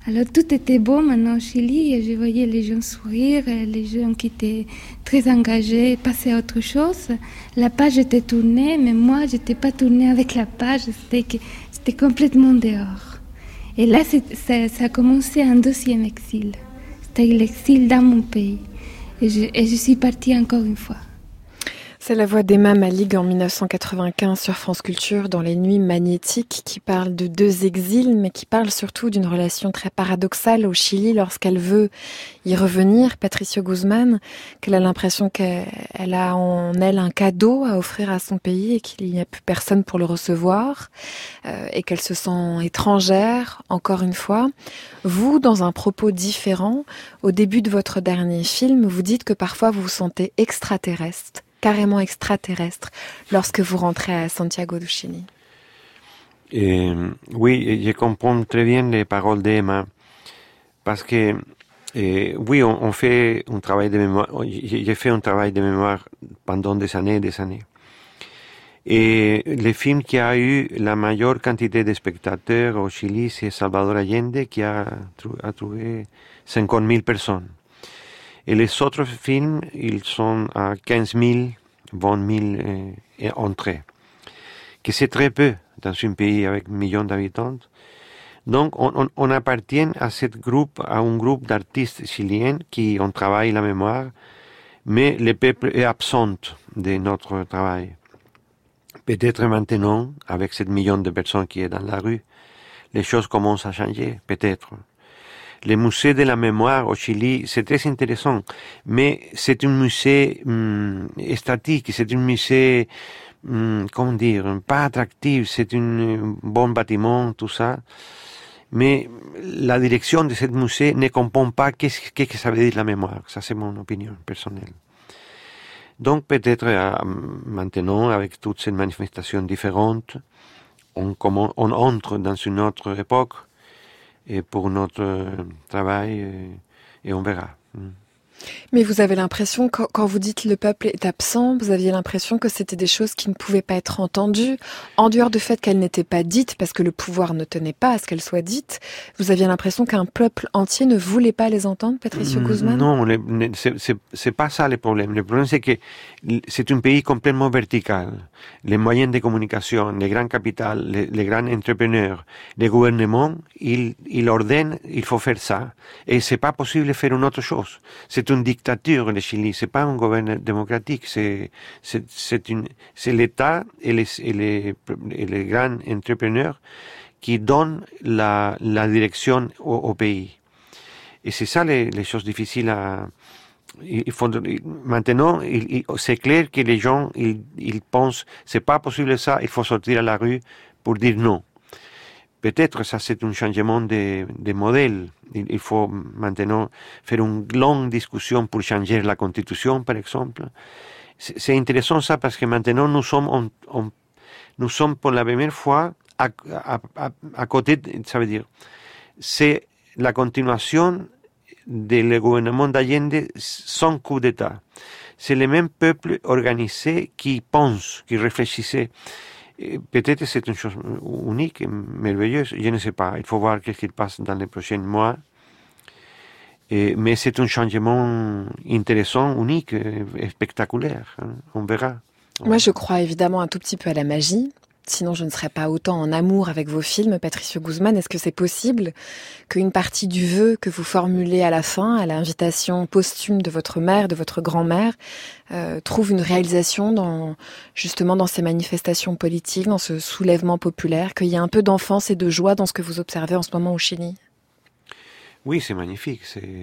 Alors tout était beau maintenant au Chili et je voyais les gens sourire, les gens qui étaient très engagés, passer à autre chose. La page était tournée, mais moi je n'étais pas tournée avec la page, c'était complètement dehors. Et là ça a commencé un deuxième exil, c'était l'exil dans mon pays. Et je suis partie encore une fois. C'est la voix d'Emma Malig en 1995 sur France Culture dans Les Nuits Magnétiques qui parle de deux exils mais qui parle surtout d'une relation très paradoxale au Chili lorsqu'elle veut y revenir, Patricio Guzmán, qu'elle a l'impression qu'elle a en elle un cadeau à offrir à son pays et qu'il n'y a plus personne pour le recevoir et qu'elle se sent étrangère encore une fois. Vous, dans un propos différent, au début de votre dernier film, vous dites que parfois vous vous sentez extraterrestre, carrément extraterrestre, lorsque vous rentrez à Santiago du Chili. Oui, je comprends très bien les paroles d'Emma, parce que oui, on fait un travail de mémoire, j'ai fait un travail de mémoire pendant des années et des années. Et le film qui a eu la majeure quantité de spectateurs au Chili, c'est Salvador Allende, qui a trouvé 50 000 personnes. Et les autres films, ils sont à 15 000, 20 000 entrées, que c'est très peu dans un pays avec 1 million d'habitants. Donc, on appartient à un groupe d'artistes chiliens qui ont travaillé la mémoire, mais le peuple est absent de notre travail. Peut-être maintenant, avec 7 millions de personnes qui sont dans la rue, les choses commencent à changer, peut-être. Le musée de la mémoire au Chili, c'est très intéressant, mais c'est un musée statique, c'est un musée, comment dire, pas attractif, c'est un bon bâtiment, tout ça. Mais la direction de ce musée ne comprend pas qu'est-ce que ça veut dire la mémoire. Ça, c'est mon opinion personnelle. Donc, peut-être maintenant, avec toutes ces manifestations différentes, on entre dans une autre époque, et pour notre travail, et on verra. Mais vous avez l'impression, quand vous dites le peuple est absent, vous aviez l'impression que c'était des choses qui ne pouvaient pas être entendues, en dehors du fait qu'elles n'étaient pas dites, parce que le pouvoir ne tenait pas à ce qu'elles soient dites. Vous aviez l'impression qu'un peuple entier ne voulait pas les entendre, Patricio Guzmán? Non, c'est pas ça le problème. Le problème, c'est que c'est un pays complètement vertical. Les moyens de communication, les grands capitales, les grands entrepreneurs, les gouvernements, ils ordonnent, il faut faire ça. Et c'est pas possible de faire une autre chose. C'est une dictature, le Chili. C'est pas un gouvernement démocratique. C'est l'État et les grands entrepreneurs qui donnent la direction au pays. Et c'est ça les choses difficiles à... Maintenant, c'est clair que les gens, ils pensent, c'est pas possible ça, il faut sortir à la rue pour dire non. Peut-être ça c'est un changement de modèle. Il faut maintenant faire une longue discussion pour changer la Constitution, par exemple. C'est intéressant ça parce que maintenant nous sommes pour la première fois à côté, ça veut dire, c'est la continuation du gouvernement d'Allende sans coup d'État. C'est le même peuple organisé qui pense, qui réfléchissait. Peut-être c'est une chose unique, merveilleuse, je ne sais pas. Il faut voir ce qui passe dans les prochains mois. Mais c'est un changement intéressant, unique, spectaculaire. On verra. Moi, je crois évidemment un tout petit peu à la magie. Sinon, je ne serais pas autant en amour avec vos films, Patricio Guzmán. Est-ce que c'est possible qu'une partie du vœu que vous formulez à la fin, à l'invitation posthume de votre mère, de votre grand-mère, trouve une réalisation justement dans ces manifestations politiques, dans ce soulèvement populaire, qu'il y a un peu d'enfance et de joie dans ce que vous observez en ce moment au Chili? Oui, c'est magnifique.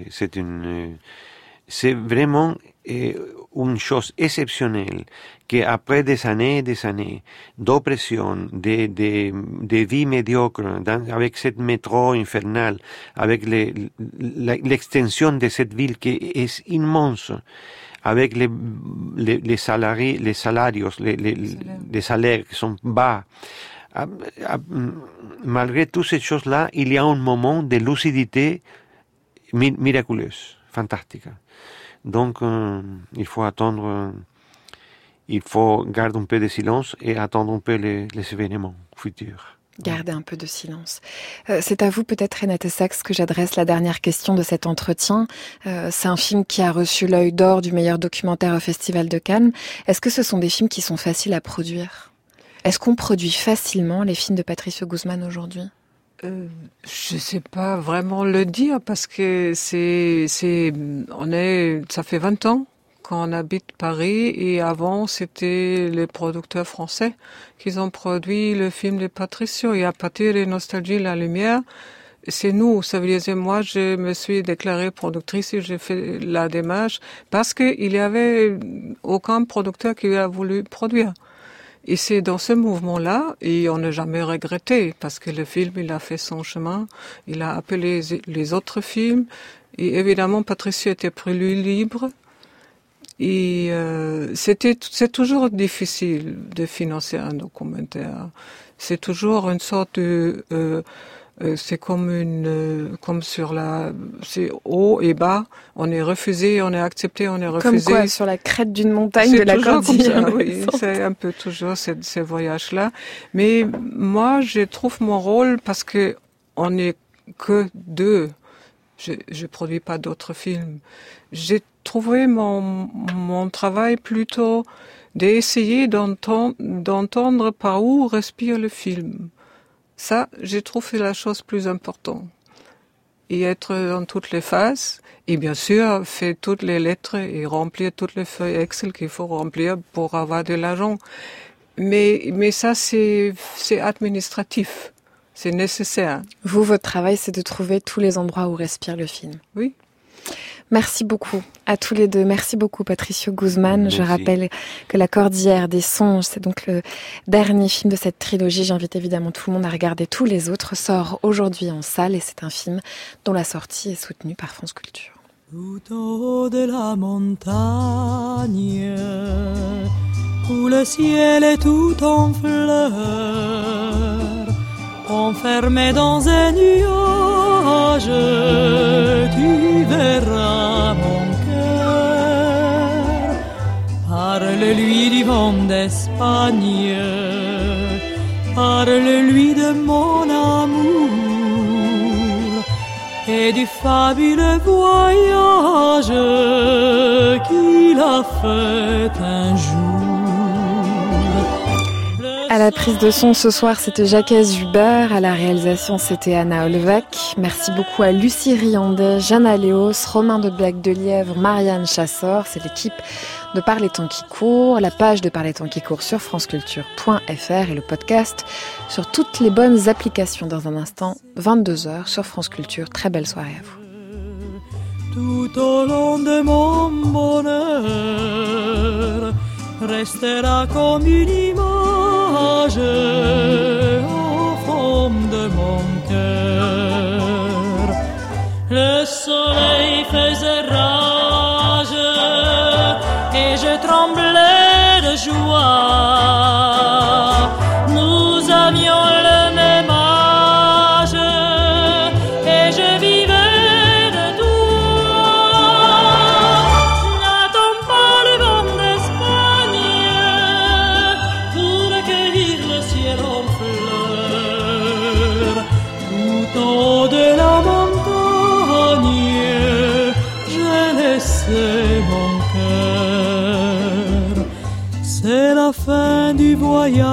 C'est vraiment une chose exceptionnelle qu'après des années d'oppression, de vie médiocre, avec cette métro infernale, avec l'extension de cette ville qui est immense, avec les salaires qui sont bas, malgré toutes ces choses-là, il y a un moment de lucidité miraculeuse, fantastique. Donc, il faut attendre, il faut garder un peu de silence et attendre un peu les événements futurs. Garder un peu de silence. C'est à vous peut-être, Renate Sachs, que j'adresse la dernière question de cet entretien. C'est un film qui a reçu l'Œil d'Or du meilleur documentaire au Festival de Cannes. Est-ce que ce sont des films qui sont faciles à produire ? Est-ce qu'on produit facilement les films de Patricio Guzmán aujourd'hui ? Je sais pas vraiment le dire parce que ça fait 20 ans qu'on habite Paris et avant c'était les producteurs français qui ont produit le film de Patricio et à partir de Nostalgie la Lumière, c'est nous, ça veut dire moi je me suis déclarée productrice et j'ai fait la démarche parce que il y avait aucun producteur qui a voulu produire. Et c'est dans ce mouvement-là, et on n'a jamais regretté, parce que le film, il a fait son chemin, il a appelé les autres films, et évidemment, Patricio était plus libre, et c'est toujours difficile de financer un documentaire. C'est toujours une sorte de... c'est comme sur c'est haut et bas. On est refusé, on est accepté, on est refusé. Comme quoi, sur la crête d'une montagne de la cordillère. Oui, c'est un peu toujours ces voyages-là. Mais moi, je trouve mon rôle parce que on n'est que deux. Je produis pas d'autres films. J'ai trouvé mon travail plutôt d'essayer d'entendre par où respire le film. Ça, je trouve c'est la chose plus importante. Et être dans toutes les phases, et bien sûr, faire toutes les lettres et remplir toutes les feuilles Excel qu'il faut remplir pour avoir de l'argent. Mais ça, c'est administratif. C'est nécessaire. Vous, votre travail, c'est de trouver tous les endroits où respire le film. Oui. Merci beaucoup à tous les deux. Merci beaucoup Patricio Guzmán. Je rappelle que La Cordillère des Songes, c'est donc le dernier film de cette trilogie. J'invite évidemment tout le monde à regarder tous les autres. Sort aujourd'hui en salle et c'est un film dont la sortie est soutenue par France Culture. Tout au haut de la montagne, où le ciel est tout en fleurs, enfermé dans un nuage, tu verras mon cœur. Parle-lui du vent d'Espagne, parle-lui de mon amour et du fabuleux voyage qu'il a fait un jour. À la prise de son ce soir, c'était Jacques Zuber. À la réalisation, c'était Anna Olvac. Merci beaucoup à Lucie Riandet, Jeanne Aléos, Romain de Blague-de-Lièvre, Marianne Chassor. C'est l'équipe de Par les temps qui courent. La page de Par les temps qui courent sur franceculture.fr et le podcast sur toutes les bonnes applications. Dans un instant, 22h sur France Culture. Très belle soirée à vous. Tout au long de mon bonheur restera comme une image au fond de mon cœur. Le soleil faisait rage et je tremblais de joie. Nous avions le même âge et je vivais de toi. N'attends pas le vent d'Espagne pour accueillir le ciel en fleurs. Tout en haut de la montagne, j'ai laissé mon cœur. C'est la fin du voyage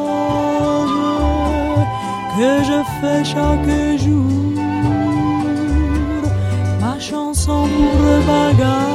que je fais chaque jour. Ma chanson pour le bagage